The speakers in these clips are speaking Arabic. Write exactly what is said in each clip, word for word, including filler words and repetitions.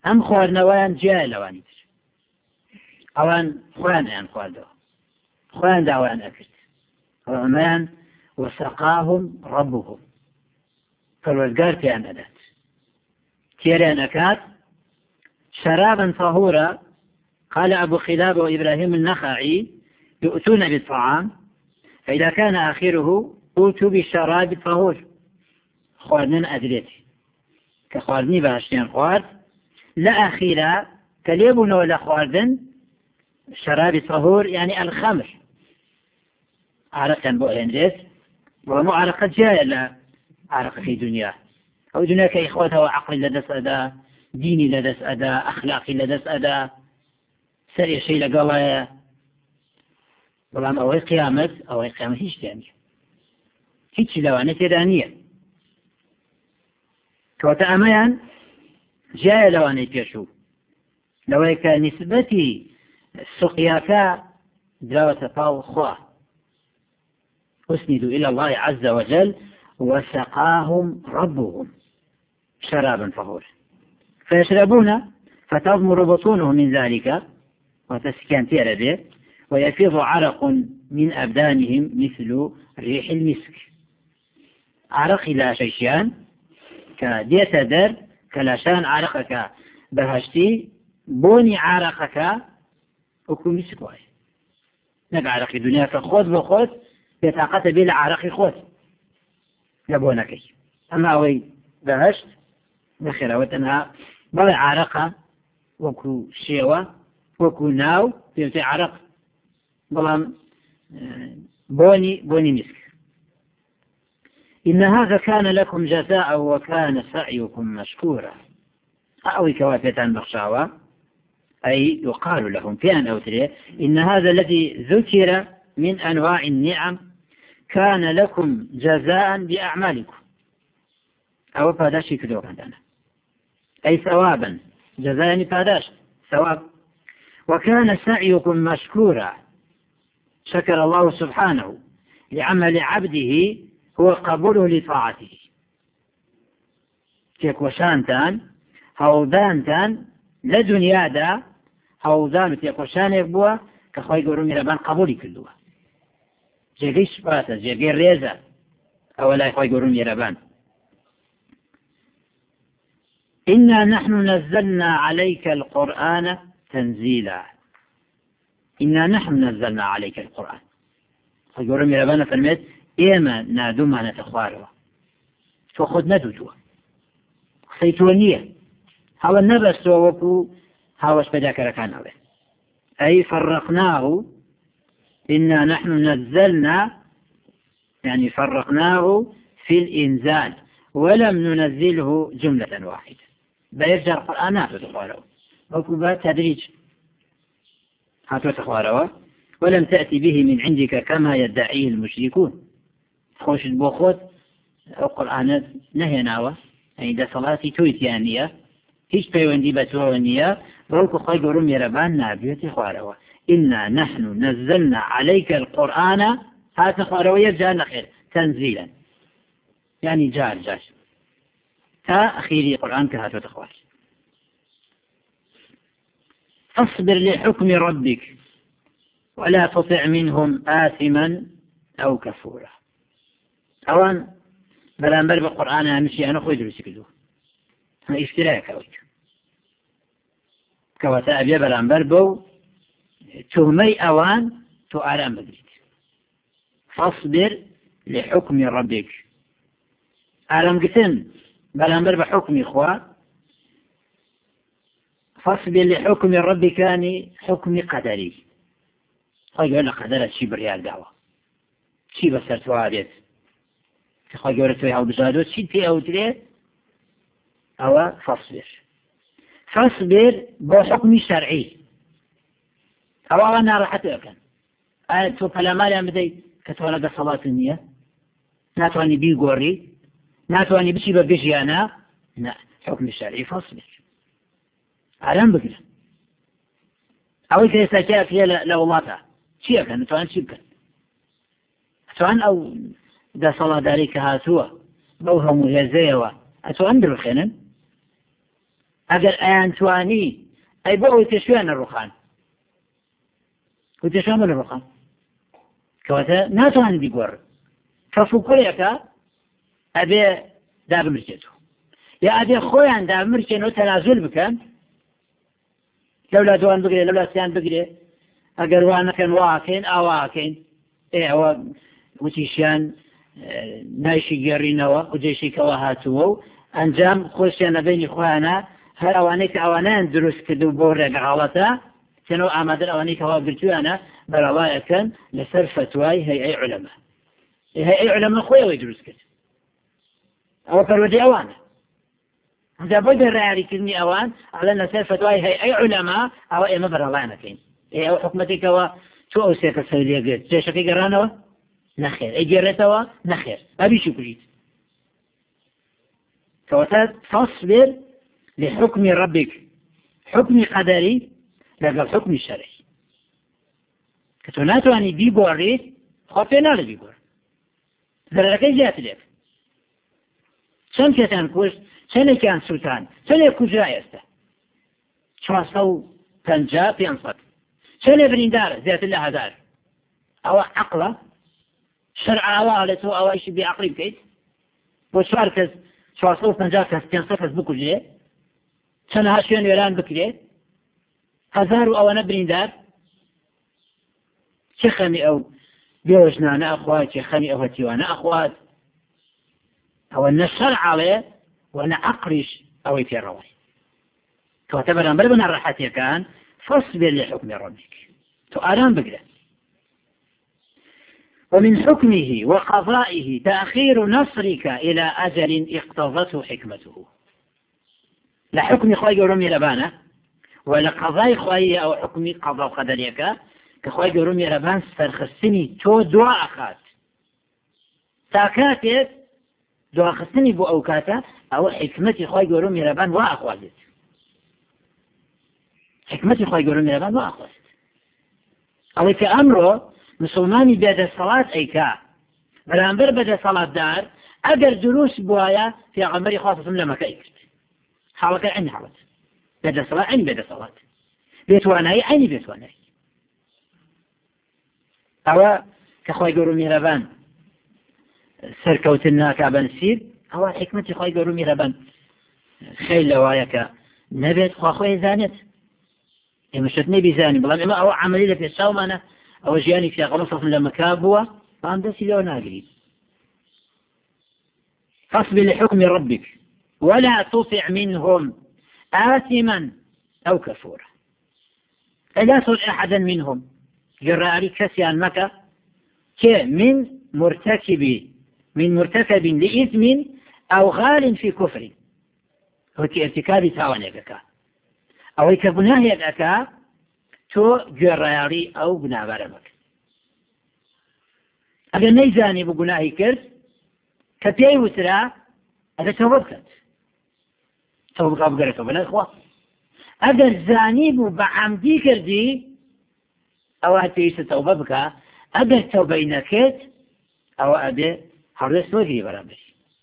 ئەم خواردنەوەیان جیای لەوانی تر ئەوان خۆیان ئەیان خواردەوە خۆیان داوایان ئەکرد ئەمەیان وسقاهم ربهم پەروەردگار پێیان دەدات تێریان ئەکات شرابا طهورا. قال أبو خلاب وإبراهيم النخعي يؤتون بالطعام فإذا كان آخره أوتوا بالشراب طهور خواردن أدريتي كخواردني باشتين خوارد لا أخيرا كليبون ولا خواردن شراب طهور يعني الخمر عرقا بؤلندس ومو عرقا جاء لا عرق في دنيا أو دنيا كإخوته وعقل لدس أدا ديني لدس أدا أخلاقي لدس أدا سريع شيء لقوايا بلام أوي قيامت أوي قيامت هيش تانية هيش لوانة تدانية كوتا أميان جاء لوانة تشوف لويك نسبتي سقياكا دراوة طاو خواه أسندوا إلى الله عز وجل وسقاهم ربهم شرابا طهورا فيشربون فتضمر بطونهم من ذلك وتسكن تيربه ويفيض عرق من أبدانهم مثل ريح المسك عرق لا شيشان كديت در كلاشان عرقك بهشتي بوني عرقك وكل مسك واي نبع عرق الدنيا فخذ وخذ بطاقة بلا عرق خذ يبونك أما أوي بهشت بخير وتنها بلا عرق وكو شيوة وكو ناو بيوتي عرق بلام بوني بوني مسك. إن هذا كان لكم جزاء وكان سعيكم مشكورا. أوي كوافة بخشاوة أي يقال لهم في أن أوتري إن هذا الذي ذكر من أنواع النعم كان لكم جزاء بأعمالكم أو فاداشي كدور عندنا أي ثوابا جزاء فاداش ثواب. وكان سعيكم مشكورا شكر الله سبحانه لعمل عبده هو قبوله لطاعته تيك وشانتان هودانتان لدنيا دا هودان تيك وشان يبوا كخوي يقولون يربان قبولي كلها جيغي شباتا جيغي ريزا أولا يخوي يقولون يربان. إنا نحن نزلنا عليك القرآن تنزيلا. إنا نحن نزلنا عليك القرآن يقولون يربان فرميت إيما نادو ما نتخواروا فخذ ندوتوا سيتونية هذا النبس ووكو هذا سبداك ركان به أي فرقناه. إنا نحن نزلنا يعني فرقناه في الإنزال ولم ننزله جملة واحدة بيرجع القرآن تخواروا وكو تدريج هاتوا تخواروا ولم تأتي به من عندك كما يدعيه المشركون خوش البوخوت القرآن نهيناوه عند صلاتي تويتيانية هيش بيوندي بتوانية بلكو خيق رمي ربان نابيوتي خواروا. إنا نحن نزلنا عليك القرآن هات خواروا يرجعنا خير تنزيلا يعني جار جاش تا أخيري قرآن كهاتو تخوار. فاصبر لحكم ربك ولا تطع منهم آثما أو كفورا. أوان بلان بل بالقرآن أمشي أنا خوي دروسي كدو اشتراك أويك كواتا أبيا بلان بل بو تهمي أوان تؤرام بدريت. فاصبر لحكم ربك أرام قتن بلان بل بحكم إخوة فاصبر لحكم ربك كان حكم قدري خواهي قولنا قدرت شي بريال دعوة شي بسر تواريت خواهي قولت توي هاو بزادوت شي تي أو تري أو فاصبر فاصبر بحكم شرعي أو أنا راحت أكن آية تو كلامالي أم بدي كتوانا صلاة النية ناتواني بي قوري ناتواني بشي ببجي أنا لا حكم الشرعي فاصبر علام بقرا أو إذا يستكاك يا لولاتا شيء كان نتوان شيء كان أتوان أو دا صلاة ذلك هاتوا بوهم يزيوا أتوان بالخنن ئەگەر ئەیانتوانی ئەی بۆ ئەوی تێشوێنە ڕوخان و تێشوان بە لە ڕوخان کەواتە ناتوانێت بیگۆڕێت کەفوکوڕێکە ئەبێ دابمرچێتەوە یا ئەبێ خۆیان دابمرچێنەوە تەنازول بکەن لەولا دوان بگرێ لەولا سیان بگرێ ئەگەر وانەکەن واکەین ئاواکەین ئێوە وتیشیان نایشی گێڕینەوە وجێشی کەەوە هاتووە و ئەنجام خۆشیانە بینی خۆیانە هەر ئەوانەی کە ئەوانیان دروست کردو بۆ ڕێگەحاڵەتە چەنەوە ئامادەن ئەوانەی کەوا گرتویانە بەراوایەکەن لەسەر فتوای هەیئەی عولەما هەیئەی عولەما خۆیەوەی دروست کرد ئەوە پەروەردەی ئەوانە ئەنجا بۆ دەڕایاریکردنی ئەوان ئەڵێن لەسەر فتوای هەیئەی عولەما ئەوە ئێمە بەراوایەکەین ئەو حکومەتێکەوە تۆ ئەو سێ کەس لێگرت جێشەکەی گەڕانەوە نەخێر ئەیگێڕێتەوە نەخێر ئەبیشی کوژیت کەواتە فاصبر لحكم ربك حكم قدري لەگەڵ حكم شەرعی کە تۆ ناتوانی بیگۆڕیت خۆ پێ ناڵێ بیگۆڕ زەرەکەی زیاتر لێت چەند کەسیان کوشت چەندێکیان سووتان چەندێک کوژرا ئێستا چوارسە و پەنجا پێنجسەد چەندێک بریندارە زیاتر لە هەزار ئەوە عەقڵە شەرع ئەوە ئەڵێتەوە ئەوەیشی بێعەقڵی بکەیت بۆ چوار کەس چوارسە و پەنجا کەس پێنجسەد کەس بکوژێ چەندها شوێن وێران بکرێت هەزار و ئەوەنە بریندار چه خەمی ئەو بێوەژنانە ئەخوات چه خەمی ئەو هەتیوانە ئەخوات ئەوە نە شەرعەڵێ و نە عەقڵیش ئەوەی پێڕەوەی کەواتە بەرامبەر بە ناڕەحەتیەکان فاصبر لحكم ربك تو ئارام بگرە ومن حكمه وقضائه تأخير نصرك إلى أجل اقتضته حكمته لحكم خواهي رمي لبانا ولقضاء خواهي أو حكم قضاء قدريك كخواهي رمي لبان سرخصني تو دعاء خات تاكاتت دعاء خصني بو أوكاتا أو حكمتي خواهي رمي لبان وأخوازت حكمتي خواهي رمي لبان وأخوازت أو كأمره مسلمانی بێدە سەڵات ئەیکا بەرامبەر بەدە سەڵاتدار ئەگەر دروست بووایە پێغەمبەری خوا سەڵام لە مەکە ئەیکرد حاڵەکە عینی حاڵەت بێدە سەڵات عینی بێدە سەڵات بێتوانایی عینی بێتوانایی ئەوە کە خۆی گەور و میهرەبان سەرکەوتن ناکا بەنسیر ئەوە حکمەتی خۆی گەور و میهرەبان خەیل لەوایە کە نەبێت خوا خۆی زانێت ئێمەشت نەبیزانی بەڵام ئێمە ئەوە عەمەلی لە پێشچاومانە أو جياني في غلطة لما كابوا فهم دسي لو ناقري فاصبر لحكم ربك ولا تطع منهم آثما أو كفورا لا تطع أحدا منهم جراري كسيان مكة من مرتكب من مرتكب لإثم أو غال في كفر هو كارتكاب تاوانيك أو كبناهيك تو جراري أو بنا برمك أجل نيزاني بقناهي كرد كتير وترى هذا توبكت توبك أبقى توبنا إخوة أجل زاني بعمدي كردي أو هتيس توبك أجل توبينكت أو أبي حرس وجري برامج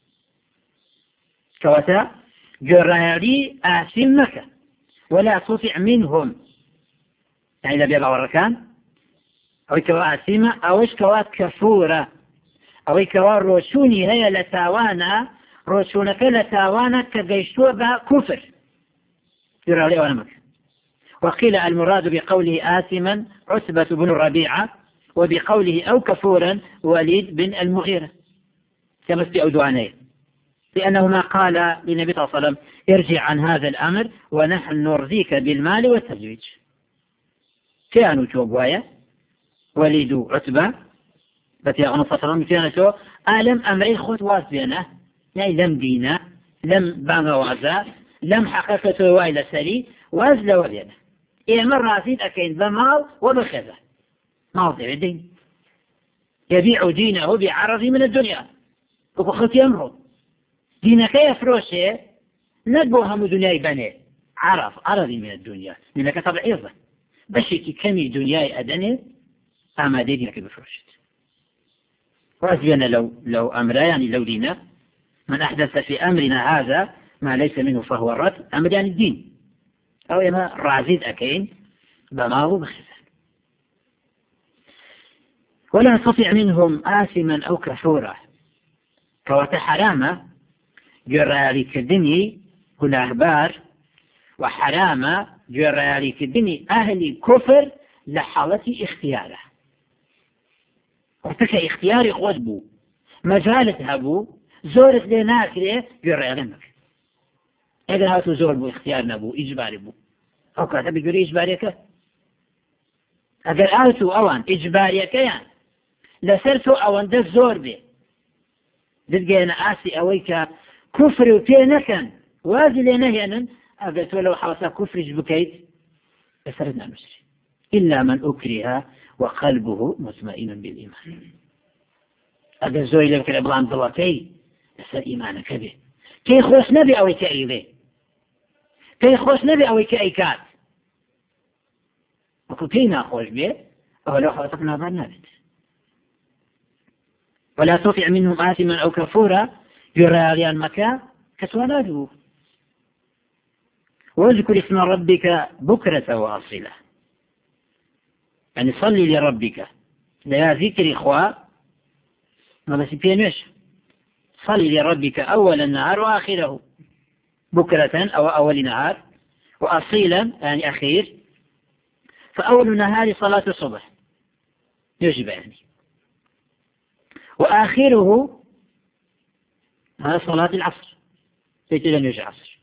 كواتا جراري آسمك ولا تطع منهم يعني إذا بيبقى وركان أو كوا أسيمة أو إيش كوا كفورة أو كوا روشوني هي لتاوانا روشونك لتاوانا كجيشتوا بكفر يرى عليه ونمك وقيل المراد بقوله آثما عتبة بن الربيعة وبقوله أو كفورا وليد بن المغيرة كما في أودوانيه لأنه ما قال للنبي صلى الله عليه وسلم ارجع عن هذا الأمر ونحن نرضيك بالمال والتزويج كانوا توبوايا وليدوا عتبة بتي أغنى صلى كانوا ألم أمري خط واسبينه يعني لم دينا لم بان وازا لم حققته وإلى سري وازل وبينه إيه مرة أزيد أكيد بمال وبخذة موضع الدين يبيع دينه بعرض من الدنيا وخط يمره دينك يفروشه ندبوها من دنيا بني عرض عرضي من الدنيا لأنك طبعيضا بشيكي كمي دنياي أدني أما دينك بفرشت وأزبنا لو, لو أمر يعني لو دينا من أحدث في أمرنا هذا ما ليس منه فهو الرد أمدان الدين أو إما رازيد أكين بماغو بخزان. ولا تطع منهم آثما أو كفورا كوات حرامة جرالي كدني كنا أخبار وحرامة جرالي كدني أهل كفر لحالة اختياره وتك اختياري خود مجالة هبو زورت لناك ليه جرالي لك إذا هاتو زور بو اختيار نبو إجباري بو أو كاتب يقولي إجباريك أقل آتو أوان إجباريك يعني لسرتو أوان دف زور بي دلقينا آسي أويك كفر وتينكا وازي لنهينا أقلت ولو حوصا كفر جبكيت لسردنا المسري إلا من أكره وقلبه مطمئن بالإيمان أقل زوري لك الأبغان ضواتي لسر إيمانك به كي خوش نبي أوي كأيضي كي خوش نبي أوي كأيكات وكتينا خوش به أو لو حوصفنا برنابت. ولا تطع منهم آثما أو كفورا يرى المكان كسواناته واذكر اسم ربك بكرة وأصيلا يعني صلي لربك لا ذكر إخوة ما بس بينوش صلي لربك أول النهار وآخره بكرة أو أول نهار وأصيلا يعني أخير فأول نهار صلاة الصبح يجب يعني وآخره هذا صلاة العصر ليس لن يجي عصر.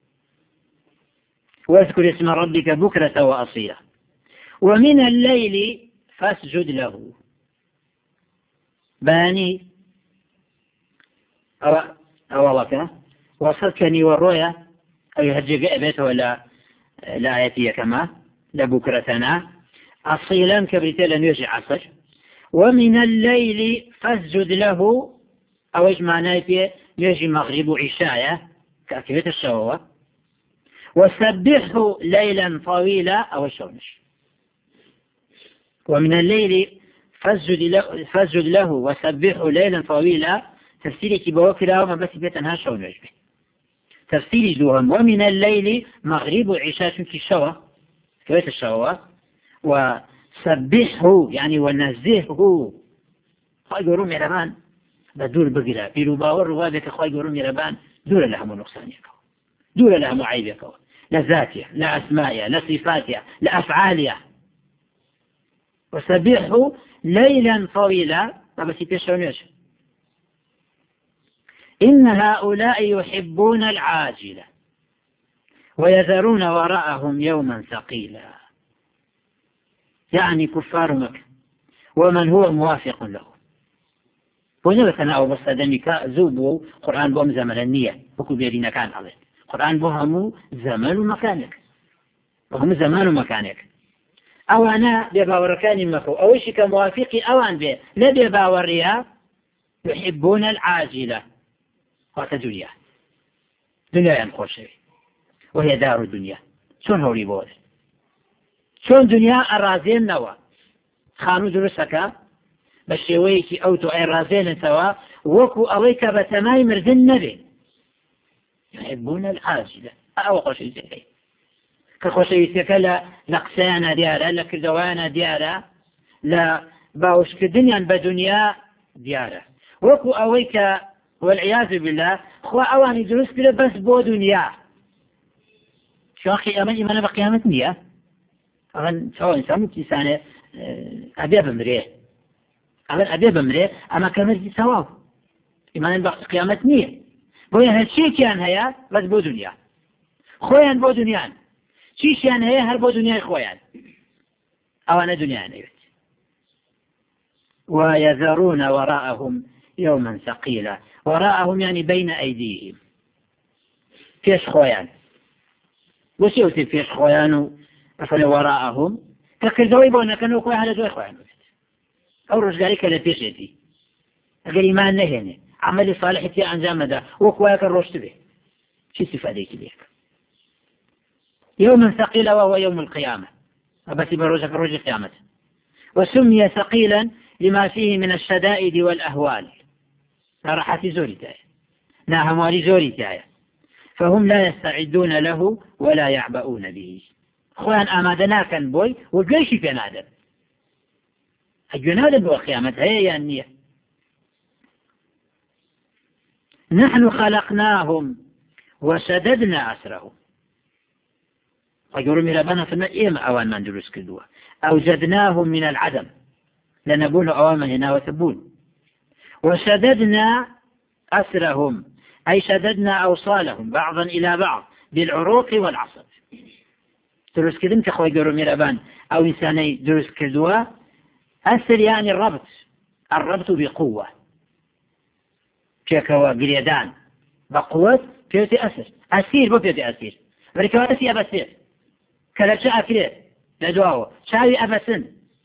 واذكر اسم ربك بكرة وأصيلا ومن الليل فاسجد له باني أو أولك وصدكني والرؤيا أي هجق بيته ولا لا آياتي كما لبكرتنا أصيلا كبرت لن يجي عصر. ومن الليل فاسجد له أو اجمع نايفية يجي مغرب عشاء كأكبت الشهوة وسبحه ليلا طويلا أو الشونش. ومن الليل فاسجد له, فاسجد له وسبحه ليلا طويلا تفسيري كبوكرا وما بس بيتنها شونش به تفسيري دوهم. ومن الليل مغرب عشاء كالشهوة كبت الشهوة وسبحه يعني ونزهه خواهي قولوا ميربان بدور بقرا بيرو باور روابك خواهي قولوا ميربان دور لهم نقصانيك دور لهم عيبك لا ذاتية لا أسمائية لا صفاتية لا أفعالية. وسبحه ليلا طويلا بس يتشونيش إن هؤلاء يحبون العاجلة ويذرون وراءهم يوما ثقيلا يعني كفار مكة ومن هو موافق له. ونبتنا أو بصدنك زوبوا قرآن بهم زمن النية وكو بيرين كان عليه قرآن بهم زمن مكانك وهم زمان مكانك أو أنا بباوركان مكو أو شك موافقي أو أن بي لا بباوريها يحبون العاجلة وقت دنيا دنيا ينخوش شيء وهي دار الدنيا شون هوري بود شون دنيا أرازين نوا خانو درسك بشيويك أو تؤي رازين توا وكو أويك بتماي مرزن نبي يحبون العاجلة أو خوشي زي كخوشي سكلا لقسانا ديارا لكردوانا ديارا لا باوشك دنيا بدنيا ديارا وكو أويك والعياذ بالله خوا أواني دروس كلا بس بو دنيا شو أخي أمن إيمانا بقيامة نية أغن سواء إنسان متسانة أبي بمريه أغن أبي بمريه أما كمرجي سواء إيمانا بقيامة نية بوين هالشي كان هيا بس بو دنيا خويا بو دنيا شي كان هيا هر بو دنيا خويا أوانا دنيا نيوت ويذرون وراءهم يوما ثقيلا وراءهم يعني بين أيديهم فيش خويا وسيوتي فيش خويا أفل وراءهم كالكردوي بونا كانوا خويا على دوي خويا أو رجالي كلا فيشتي أقل ما نهيني عملي صالحتي عن زامدا وكوايا كالروشت به شي سفاديك بيك يوما ثقيلا وهو يوم القيامة أبتي بروجك روج القيامة. وسمي ثقيلا لما فيه من الشدائد والأهوال راحتي زوري تاية ناهموالي زوري تاية فهم لا يستعدون له ولا يعبؤون به. خوان آمادنا كان بوي وجيشي في نادر الجنادر بوخيامة هي يعني نحن خلقناهم وسددنا أسرهم. ويقولون ملابانا في المئة أوان من دروس كدوة أوجدناهم من العدم لنقول أوان هنا وثبون. وسددنا أسرهم أي سددنا أوصالهم بعضا إلى بعض بالعروق والعصب. دروس كدن كخوي يقولون ملابان أو إنساني دروس كدوة أسر يعني الربط الربط بقوة كيكوا قريدان بقوة بيوتي أسر أسير بيوتي أسير ولكن أسي أبسير كلا شاء أكله لدواءه شاوي أبسن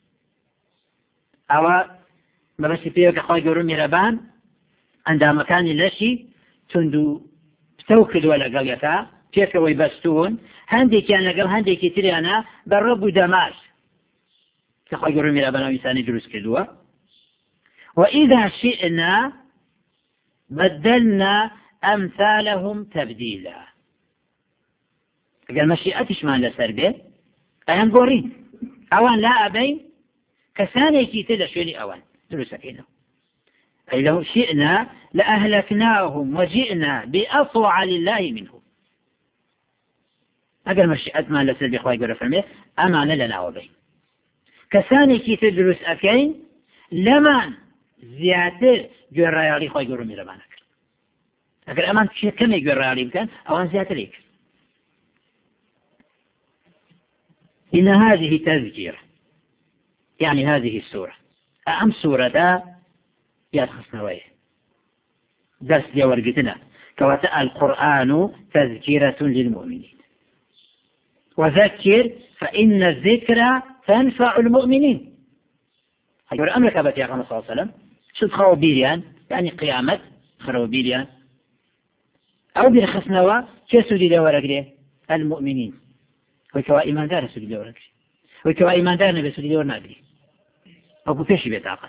أو ما بس فيه كخوي يقولون ميرابان عند مكان لشي تندو توكد ولا قليتا كيكوا يبستون هندي كان لقل هندي كتير أنا بالرب دماج كخوي يقولون ميرابان وإنساني دروس كدوا. وإذا شئنا بدلنا أمثالهم تبديلا. قال مشيئتش ما لسربه أهم قورين أوان لا أبين كساني كيتلا شويني أوان دروسكينه أي لو شئنا لأهلكناهم وجئنا بأطوع لله منهم. قال مشيئت ما لسربه خواهي قرر فرميه أمان لنا وبين كساني كيتل دروس أكين لمن زيادة جرى خواهي قرر ميرمانك أقول أمان كم يقول رأي بكان أوان زيادة ليك. إن هذه تذكير يعني هذه السورة أهم سورة دا يتخصنا ويه درس دي ورقتنا كواتاء القرآن تذكيرة للمؤمنين وذكر فإن الذكرى تنفع المؤمنين. أقول أمرك أبت يا صلى الله عليه وسلم شد خوابيريان يعني قيامة خوابيريان أو برخصنوا كسود دورك المؤمنين وكوا إيمان دار سود دورك وكوا إيمان دار نبي سود دور نادري أو بفيش بيتعقد.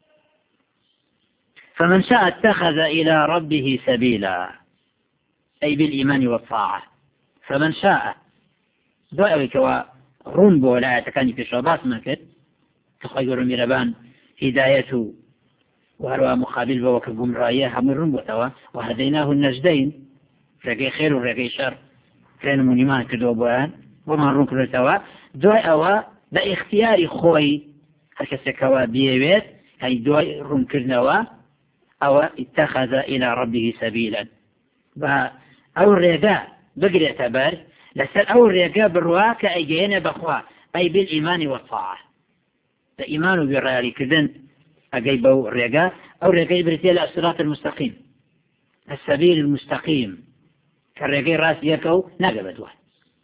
فمن شاء اتخذ إلى ربه سبيلا أي بالإيمان والطاعة. فمن شاء دعوا كوا رنبو لا يتكاني في شعبات مكت تخير ميربان هدايته وهروا مقابل بوكبهم رأيه من رنبو توا وهديناه النجدين رقي خير ورقي شر كان منيمان كدو بوان ومن رنبو توا دعوا باختيار خوي هكذا بيويت هاي دعوا رنبو أو اتخذ إلى ربه سبيلا أو الرقاء بقري اعتبار لسال أو الرقاء بالرواك أيجينا بخوا أي بالإيمان والطاعة. الإيمان بالرأي كذن أجيبوا الرقاء أو الرقاء برتيل الصراط المستقيم السبيل المستقيم كالرقاء راس يكو نقبت واحد.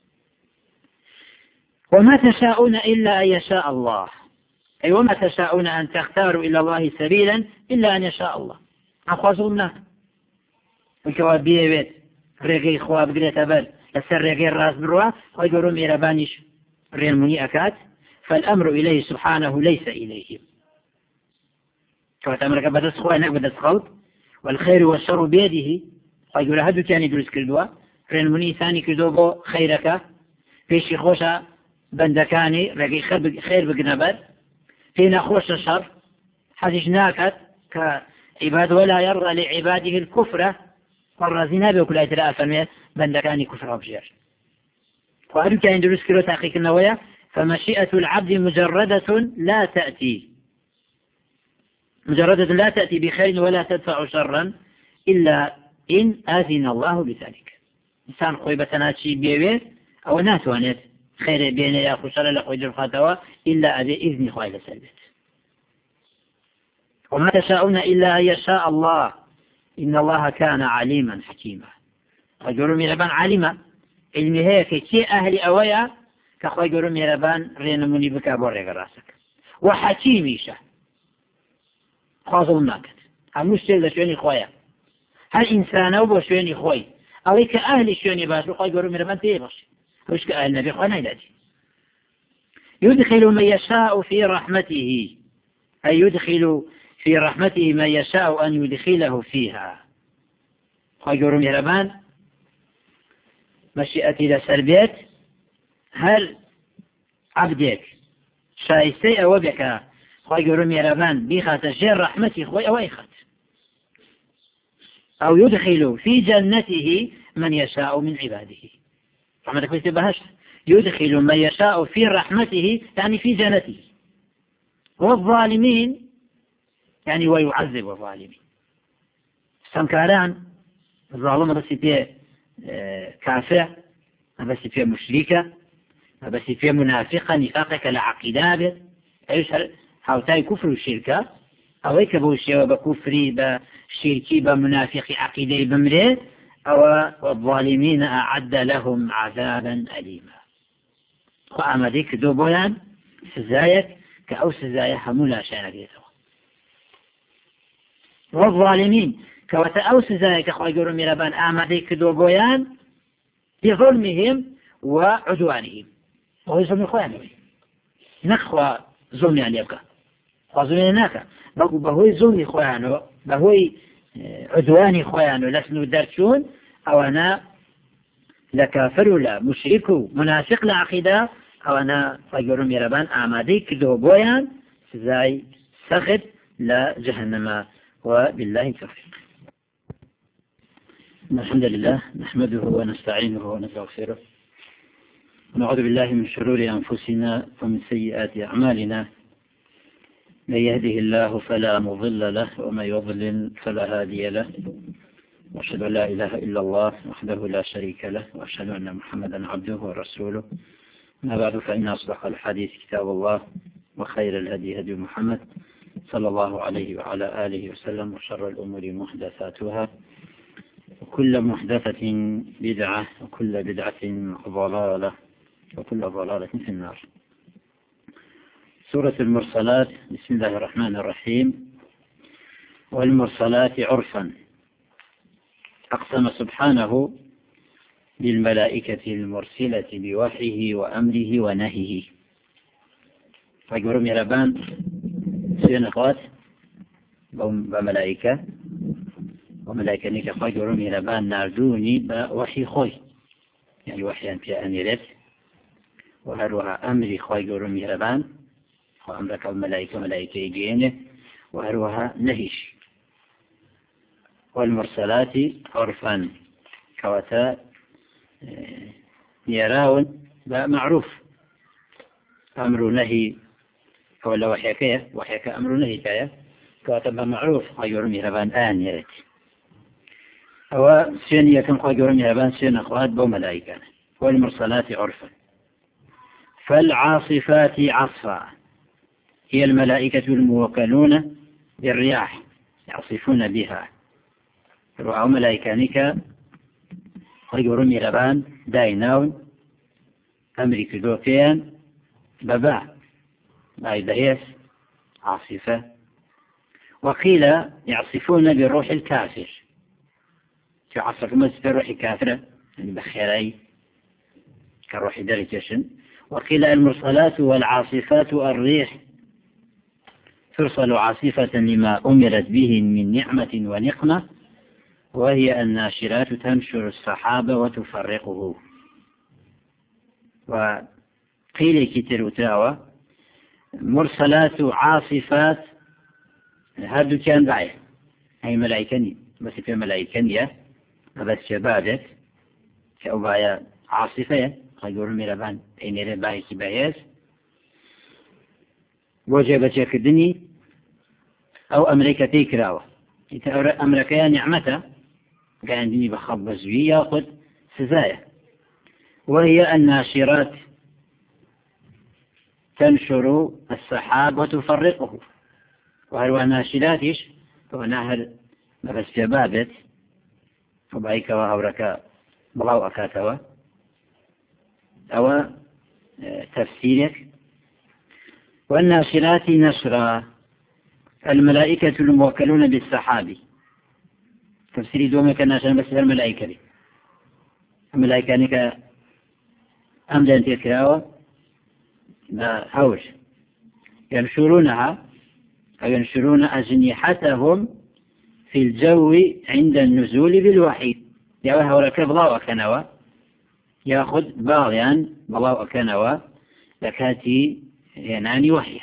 وما تشاءون إلا أن يشاء الله أي وما تشاءون أن تختاروا إلى الله سبيلا إلا أن يشاء الله. أخوصونا وكوابيه بيت رقاء خواب قريت أبل السر رقاء الراس بروا ويقولون ميرابانيش رين مني أكاد فالأمر إليه سبحانه ليس إليه كوات أمرك بدس خوانك بدس خوت والخير والشر بيده ويقول هدو تاني دروس كردوا رين مني ثاني كردوبو خيرك فيش خوشة بندكاني رقي خير بقنبر فينا خوش الشر حديثناكت كعباد ولا يرضى لعباده الكفرة والرزينة بكل أجراء فرمية بندكاني كفر وبشير. وهدو تاني دروس كردوا تحقيق النوية فمشيئة العبد مجردة لا تأتي مجردة لا تأتي بخير ولا تدفع شرا إلا إن آذن الله بذلك. إنسان خويبة ناتشي بيوي أو ناتوانيت خير بين يأخو شر لخوي جرفاتوا إلا أذي إذن خويلة سلبت. وما تشاءون إلا أن يشاء الله إن الله كان عليما حكيما. رجل ميربان عليما علمي هيك كي أهل أويا كخوي يقولون ميربان رين مني بك أبوريك راسك وحكيميشة خاصة ماكت المشتل ده شويني خويا هل إنسان أو شويني خوي عليك أهل شويني باش وخوي يقولون ميربان تيبش وش كأهل نبي خوينا يداتي يدخل من يشاء في رحمته أي يدخل في رحمته من يشاء أن يدخله فيها خوي يقولون ميربان مشيئتي لسربيت هل عبدك شايستي أو بك خوي قرم يربان بيخات الجير رحمتي خوي أو إيخات أو يدخل في جنته من يشاء من عباده رحمتك بيتبهش يدخل من يشاء في رحمته يعني في جنته والظالمين يعني ويعذب الظالمين سمكاران الظالم بس فيه كافر بس فيه مشركة بس فيه منافقة نفاقك لعقيدة ايش هاوتاي كفر الشركة او هيك بوشي وبكفري بشركي بمنافق عقيدة بمره او الظالمين اعد لهم عذابا أليما وأما ذيك دوبويان سزايك كأو سزايا همولا شانا بيتوا والظالمين كوتا أو سزايك أخوة يقولون ميرابان أما ذيك دوبويان بظلمهم وعدوانهم وهو يظلم إخوانه نخوة ظلم يعني يبقى وظلم هناك بهوي ظلم إخوانه بهوي عدوان إخوانه لسنو درشون أو أنا لكافر ولا مشرك منافق لعقيدة أو أنا فيقولون يربان أعمادي كدو بويان سزاي سخط لجهنم وبالله التوفيق. الحمد لله نحمده ونستعينه ونستغفره ونعوذ بالله من شرور أنفسنا ومن سيئات أعمالنا من يهده الله فلا مضل له ومن يضلل فلا هادي له وأشهد أن لا إله إلا الله وحده لا شريك له وأشهد أن محمدا عبده ورسوله ما بعد فإن أصدق الحديث كتاب الله وخير الهدي هدي محمد صلى الله عليه وعلى آله وسلم وشر الأمور محدثاتها وكل محدثة بدعة وكل بدعة ضلالة وكل ضلالة في النار. سورة المرسلات بسم الله الرحمن الرحيم. والمرسلات عرفا أقسم سبحانه بالملائكة المرسلة بوحيه وأمره ونهيه. فقرم يربان سينقات بملائكة وملائكة نيكا فقرم يربان ناردوني بوحي خوي يعني وحيان في أميرت وهروها أمري خوي قرم يربان وأمرك الملائكة ملائكة يجينه وهروها نهيش. والمرسلات عرفا كوتا يراون معروف أمر نهي ولا وحيكية وحيك أمر نهي كاية كوتا معروف خير مهربان آن يريد أو سين يكن خير مهربان سين أخوات بو ملائكة. والمرسلات عرفا فالعاصفات عصفا هي الملائكة الموكلون بالرياح يعصفون بها رؤى ملائكانك خير مهربان دايناون أمريك دوتين بباع باي دهيس عاصفة. وقيل يعصفون بالروح الكافر تعصف مس بالروح الكافرة يعني بخيري كالروح درجة. وقيل المرسلات والعاصفات الريح ترسل عاصفة لما أمرت به من نعمة ونقمة وهي الناشرات تنشر السحاب وتفرقه. وقيل كتير تاوى مرسلات عاصفات هذا كان بعيه أي ملائكني بس في ملائكنية بس شبابك كأوبايا عاصفة خيور ميربان إني رباهي كبايس وجبت يكدني أو أمريكا تيكراوة أمريكا نعمته كان دني بخبز بي يأخذ سزايا. وهي الناشرات تنشر السحاب وتفرقه. وهو الناشراتش هو نهر بس جبابت وبايك وهورك بلاو أكاتوا أو تفسيرك. والناشرات نشرا الملائكة الموكلون بالسحاب تفسيري دومك الناشر بس الملائكة دي الملائكة نك أمدن تكراوة لا هوش ينشرونها أو ينشرون أجنحتهم في الجو عند النزول بالوحي يا هؤلاء كبضاء وكنوا يأخذ باغيان بلاو أكنوا لكاتي يناني وحيه.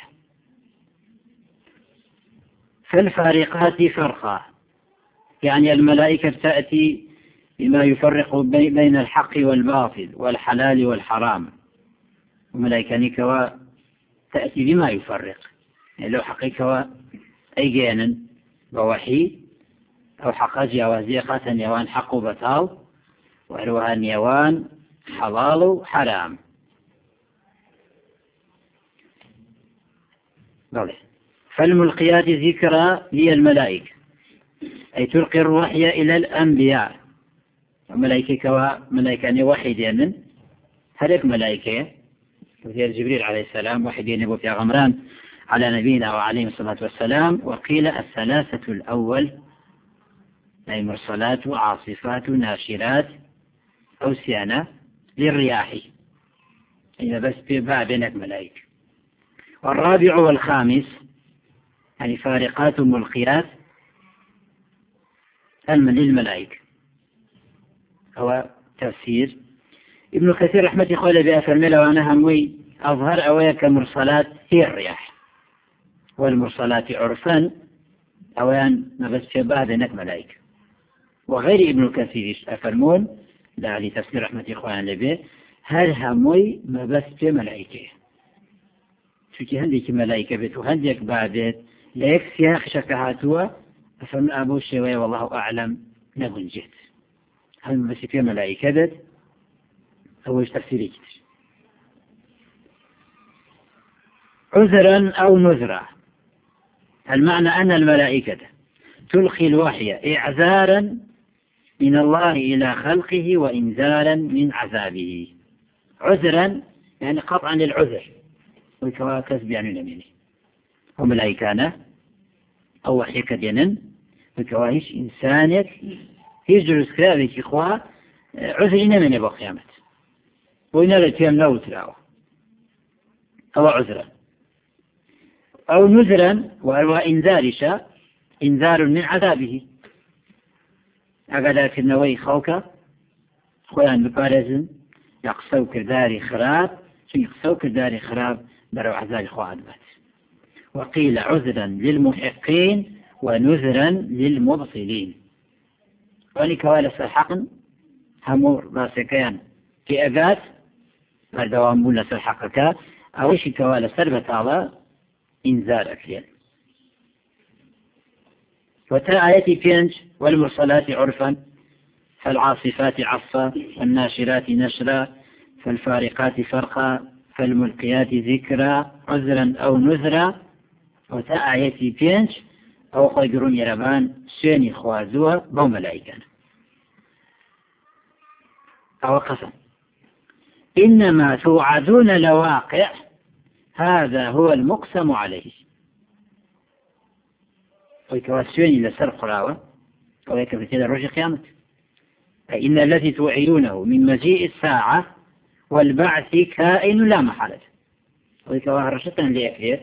فالفارقات فرقا، يعني الملائكة تأتي بما يفرق بين الحق والباطل والحلال والحرام، وملائكة نكوا تأتي بما يفرق، يعني لو حقيقة أي جانا بوحي أو حقاج يوازيقة نيوان حق بطال وعروها نيوان حلال حرام. فالملقيات ذكرى هي الملائكة، أي تلقي الوحي إلى الأنبياء. ملائكة كوا ملائكة وحيدين، هلك ملائكة وزير جبريل عليه السلام وحيدين يبو في غمران على نبينا وعليه الصلاة والسلام. وقيل الثلاثة الأول أي مرسلات وعاصفات ناشرات أو سيانة للرياح، إذا بس بيباع بينك ملائكة. والرابع والخامس يعني فارقات ملقيات علما للملائكة. هو تفسير ابن كثير رحمة الله بأفرمله وأنا هموي أظهر أويك مرسلات هي الرياح، والمرسلات عرفا أوان ما بس شبه بينك ملائكة. وغير ابن كثير أفرمون لا لتفسير رحمة إخوان لبيه هل هموي ما بس في ملائكة، شوكي هنديك ملائكة بيت وهنديك بعدت ليك سياخ شكهاتوا أفرم أبو الشوية والله أعلم نقول جهد هل بس في ملائكة بيت هو تفسيري كتير. عذرا أو نذرا، المعنى أن الملائكة تلقي الوحي إعذارا من الله إلى خلقه وإنذارا من عذابه. عذرا يعني قطعا للعذر وكسب يعني نمينه وملائكانا أو وحي كدينا وكواهش إنسانك يجرس كذلك إخوة عذرنا من يبقى قيامة وإنه لتيام نوت له أو عذرا أو نذرا وهو إنذارش إنذار من عذابه. أقدر كنوي خوكا خوان ببارزن يقصو كرداري خراب شو يقصو كرداري خراب برو عذاب خواد بات. وقيل عذرا للمحقين ونذرا للمبطلين، واني كوالس الحقن همور باسكيان في أقات فالدوام بولس الحقك أوشي كوالس سربت على إنذار أكلين. وتا آياتي بينج والمرسلات عرفا فالعاصفات عصفا والناشرات نشرا فالفارقات فرقا فالملقيات ذكرا عذرا أو نذرا. وتا آياتي بينج أو خيرون يربان سيني خوازوا بو ملائكان أو قسم إنما توعدون لواقع هذا هو المقسم عليه. ويكواسيني لسر قراوة ويكفتين الرجل قيامة، فإن الذي توعدونه من مجيء الساعة والبعث كائن لا محالة. ويكواه رشتا ليكفير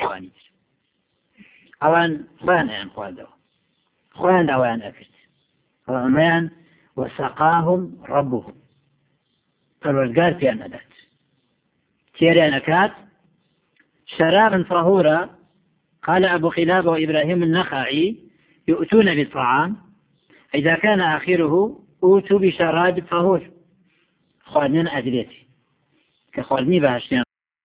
حيواني تر أوان خوان أيان خواردوا خوان أوان أكرت فرمان وسقاهم ربهم فالوزقار في أندات تيري أنكات شرابا طهورا. قال أبو قلابة وإبراهيم النخعي يؤتون بالطعام إذا كان آخره أوتوا بشراب طهور خوانين أدريتي كخواني بهشتين